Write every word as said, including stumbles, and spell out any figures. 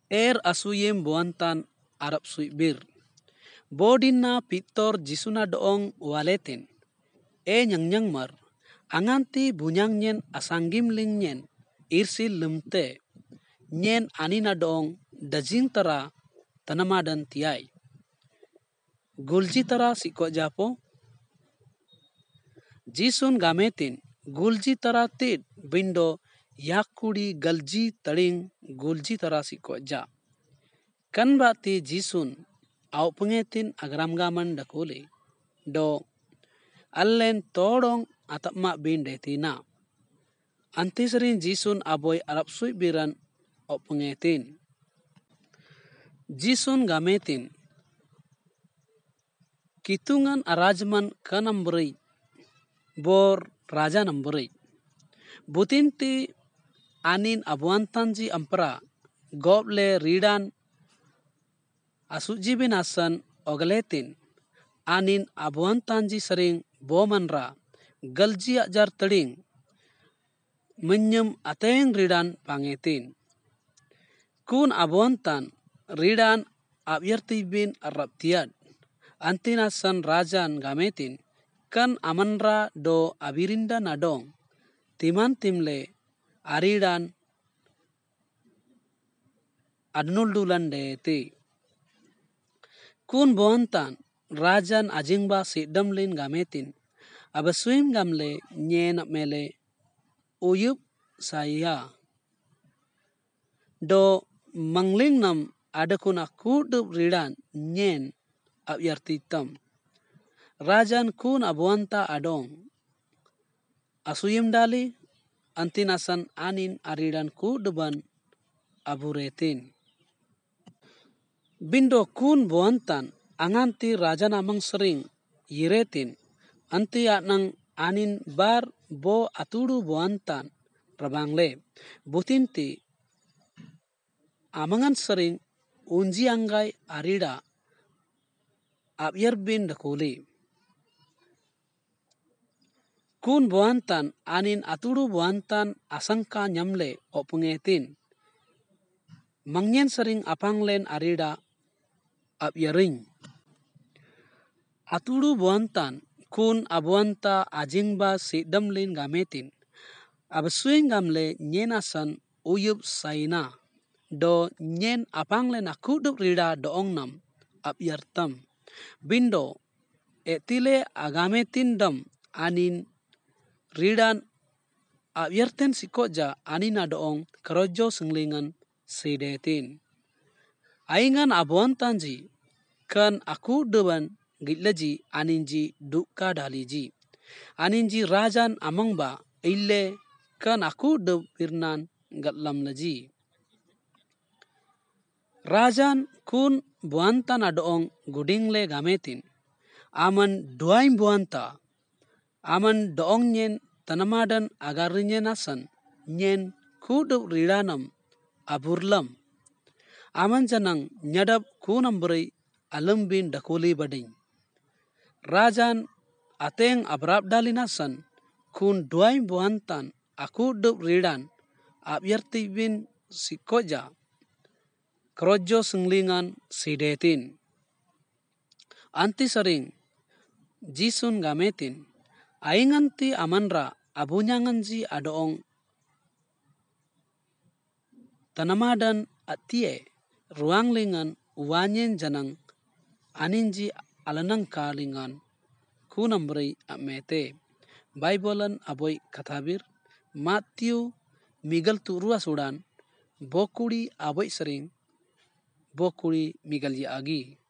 Er asuyem buantan Arab suibir. Bodina pitor jisuna doong waletin. E nyang nyang mar. Anganti bunyang nyen asanggim ling nyen. Irsil lemte. Nyen anina doong dajing tara tanamadan tiay. Gulji tara siko japo. Jisun gametin. Gulji tara tid bindo yakudi galji taling gulji tara siko ja. Kan bati jisun au pengetin agram gaman dakuli. Do allen todong atap mak bin detina. Antiserin jisun aboy Arab suibiran au pengetin. Jisun gametin. Kitungan arajman kanamberi. Bor raja namberi. Butinti anin abuantanji ampera. Goble ridan asujibin asan ogletin. Anin abuantanji sering bomanra. Galji ajar teding. Menyem ateng ridan pangetin. Kun abuantan ridan abyartibin Arab tiad. Antinasan rajan gametin. Kan amanra do abirinda nadong. Timan timle aridan adnuldulan deeti. Kun buantan rajan ajingba sidamlin gametin. Abasuim gamle nyen mele uyup saya. Do mangling nam adakun akudup ridan nyen abyartitam. Rajan kun abuanta adong. Asuyim dali antinasan anin aridan ku deban aburetin. Bindo kun buantan anganti rajan amang sering yiretin. Anti anang anin bar bo atudu buantan rabangle. Butinti amangan sering unji anggai arida abyarbin dakuli. Kun buantan anin atudu buantan asangka nyamle o pengetin. Mangyen sering apanglen arida abyaring. Atudu buantan kun abuanta ajingba sidamlin gametin. Abasuing gamle nyenasan uyup saina. Do nyen apanglen akudup rida doong nam abyartam. Bindo etile agametin dam anin ridan abyarten sikoja anina doong kerojo senglingan sidetin. Aingan abuantanji kan aku deban gitlaji aninji dukka daliji. Aninji rajan amangba ille kan aku deb birnan gatlam laji. Rajan kun buantan adoong gudingle gametin. Aman duaim buanta. Aman doong nyen tanamadan agar nyenasan nyen kudup ridanam aburlam. Aman janang nyadap kunam beri alambin dakuli bading. Rajan ateng abrab dalinasan kun duaim buantan akudup ridan abyartibin sikoja kerojo senglingan sidetin. Anti sering jisun gametin. Ainganti amanra abunyanganji adoong tanamadan atie ruang lingan wanyen janang aninji alanang kalingan kunamberi amete. Baibolan aboy katabir Matthew migal turua sudan bokuri aboy sering bokuri migal yaagi.